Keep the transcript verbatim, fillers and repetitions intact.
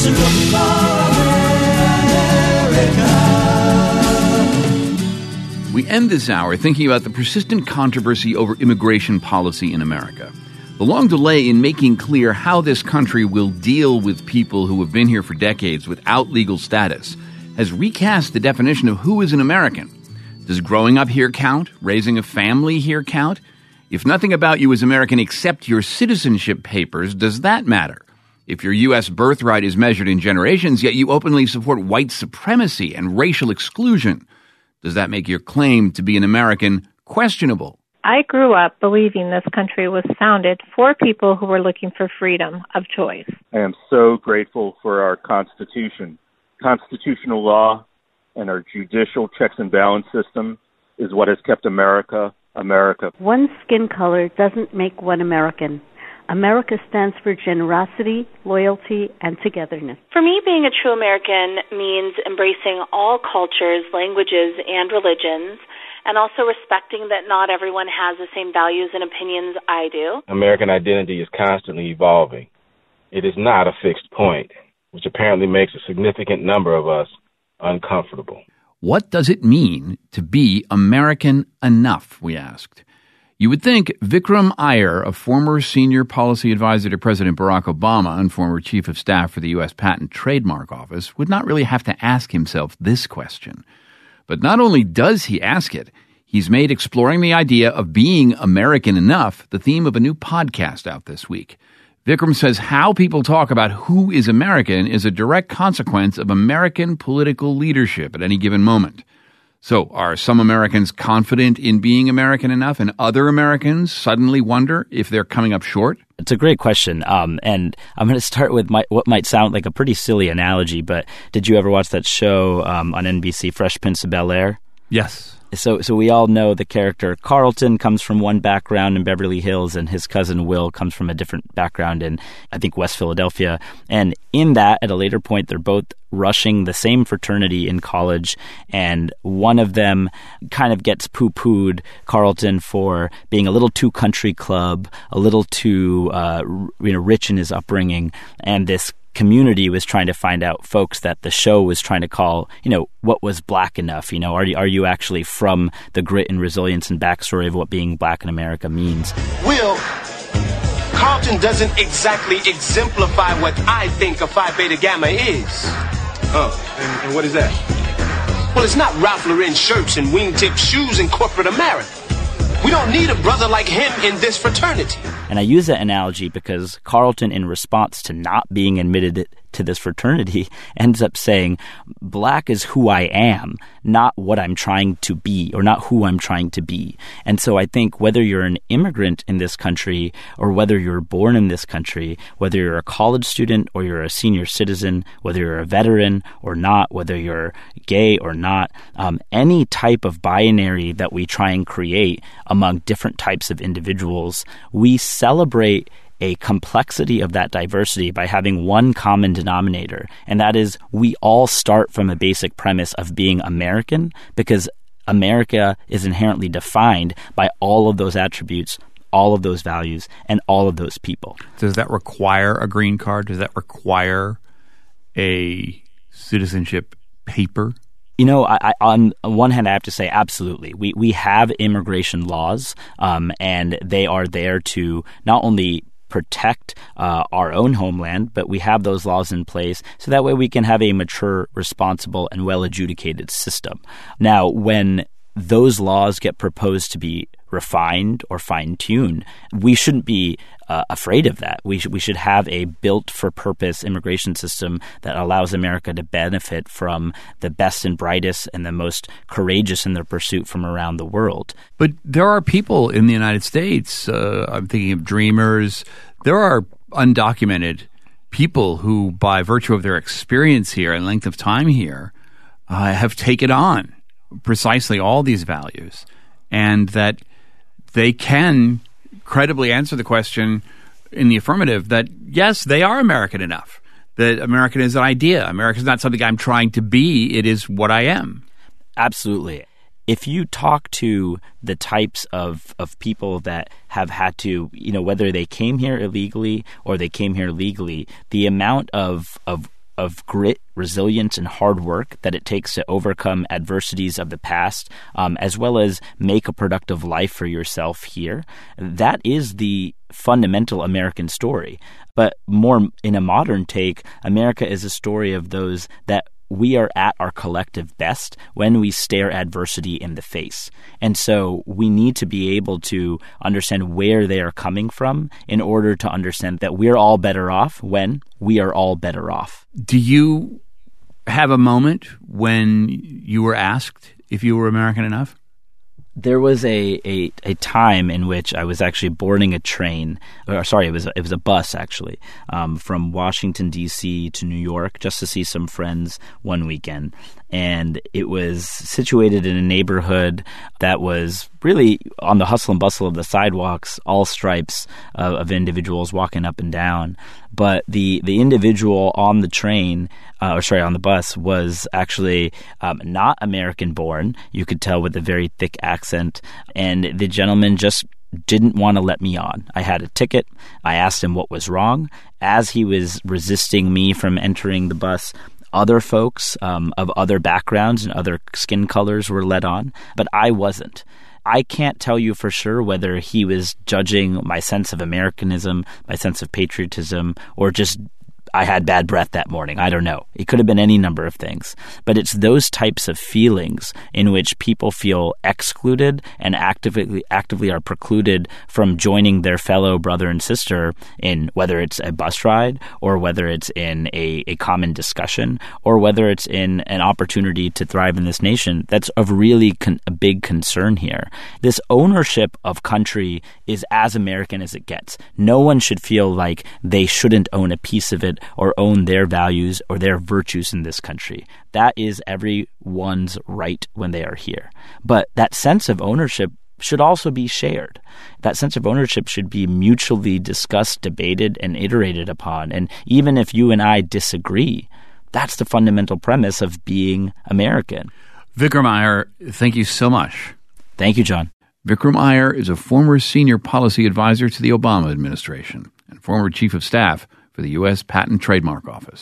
looking for America. We end this hour thinking about the persistent controversy over immigration policy in America. The long delay in making clear how this country will deal with people who have been here for decades without legal status has recast the definition of who is an American. Does growing up here count? Raising a family here count? If nothing about you is American except your citizenship papers, does that matter? If your U S birthright is measured in generations, yet you openly support white supremacy and racial exclusion, does that make your claim to be an American questionable? I grew up believing this country was founded for people who were looking for freedom of choice. I am so grateful for our Constitution. Constitutional law and our judicial checks and balance system is what has kept America, America. One skin color doesn't make one American. America stands for generosity, loyalty, and togetherness. For me, being a true American means embracing all cultures, languages, and religions, and also respecting that not everyone has the same values and opinions I do. American identity is constantly evolving. It is not a fixed point, which apparently makes a significant number of us uncomfortable. What does it mean to be American enough, we asked. You would think Vikram Iyer, a former senior policy advisor to President Barack Obama and former chief of staff for the U S Patent Trademark Office, would not really have to ask himself this question. But not only does he ask it, he's made exploring the idea of being American enough the theme of a new podcast out this week. Vikram says how people talk about who is American is a direct consequence of American political leadership at any given moment. So are some Americans confident in being American enough, and other Americans suddenly wonder if they're coming up short? It's a great question, um, and I'm going to start with my, what might sound like a pretty silly analogy, but did you ever watch that show um, on N B C, Fresh Prince of Bel-Air? Yes. So so we all know the character Carlton comes from one background in Beverly Hills, and his cousin Will comes from a different background in, I think, West Philadelphia. And in that, at a later point, they're both rushing the same fraternity in college, and one of them kind of gets poo-pooed, Carlton, for being a little too country club, a little too uh, you know rich in his upbringing, and this community was trying to find out folks that the show was trying to call, you know, what was black enough? You know, are you, are you actually from the grit and resilience and backstory of what being black in America means? Will, Carlton doesn't exactly exemplify what I think a Phi Beta Gamma is. Oh, and, and what is that? Well, it's not Ralph Lauren shirts and wingtip shoes in corporate America. We don't need a brother like him in this fraternity. And I use that analogy because Carlton, in response to not being admitted to this fraternity, ends up saying, black is who I am, not what I'm trying to be, or not who I'm trying to be. And so I think whether you're an immigrant in this country or whether you're born in this country, whether you're a college student or you're a senior citizen, whether you're a veteran or not, whether you're gay or not, um, any type of binary that we try and create among different types of individuals, we celebrate a complexity of that diversity by having one common denominator, and that is we all start from a basic premise of being American because America is inherently defined by all of those attributes, all of those values, and all of those people. Does that require a green card? Does that require a citizenship paper? You know, I, I, on one hand, I have to say absolutely. We we have immigration laws, um, and they are there to not only protect uh, our own homeland, but we have those laws in place so that way we can have a mature, responsible, and well-adjudicated system. Now, when those laws get proposed to be refined or fine-tuned, we shouldn't be uh, afraid of that. We should we should have a built-for-purpose immigration system that allows America to benefit from the best and brightest and the most courageous in their pursuit from around the world. But there are people in the United States, uh, I'm thinking of dreamers, there are undocumented people who, by virtue of their experience here and length of time here, uh, have taken on precisely all these values, and that they can credibly answer the question in the affirmative that, yes, they are American enough, that American is an idea. America is not something I'm trying to be. It is what I am. Absolutely. If you talk to the types of, of people that have had to, you know, whether they came here illegally or they came here legally, the amount of, of of grit, resilience, and hard work that it takes to overcome adversities of the past, um, as well as make a productive life for yourself here. That is the fundamental American story. But more in a modern take, America is a story of those that we are at our collective best when we stare adversity in the face. And so we need to be able to understand where they are coming from in order to understand that we're all better off when we are all better off. Do you have a moment when you were asked if you were American enough? There was a, a, a time in which I was actually boarding a train, or sorry, it was a, it was a bus actually, um, from Washington, D C to New York just to see some friends one weekend. And it was situated in a neighborhood that was really on the hustle and bustle of the sidewalks, all stripes of, of individuals walking up and down. But the, the individual on the train, uh, or sorry, on the bus was actually um, not American-born. You could tell with a very thick accent. And the gentleman just didn't want to let me on. I had a ticket. I asked him what was wrong. As he was resisting me from entering the bus, other folks um, of other backgrounds and other skin colors were let on, but I wasn't. I can't tell you for sure whether he was judging my sense of Americanism, my sense of patriotism, or just I had bad breath that morning. I don't know. It could have been any number of things. But it's those types of feelings in which people feel excluded and actively actively are precluded from joining their fellow brother and sister in whether it's a bus ride or whether it's in a, a common discussion or whether it's in an opportunity to thrive in this nation. That's of really con- a big concern here. This ownership of country is as American as it gets. No one should feel like they shouldn't own a piece of it or own their values or their virtues in this country. That is everyone's right when they are here. But that sense of ownership should also be shared. That sense of ownership should be mutually discussed, debated, and iterated upon. And even if you and I disagree, that's the fundamental premise of being American. Vikram Iyer, thank you so much. Thank you, John. Vikram Iyer is a former senior policy advisor to the Obama administration and former chief of staff for the U S Patent Trademark Office.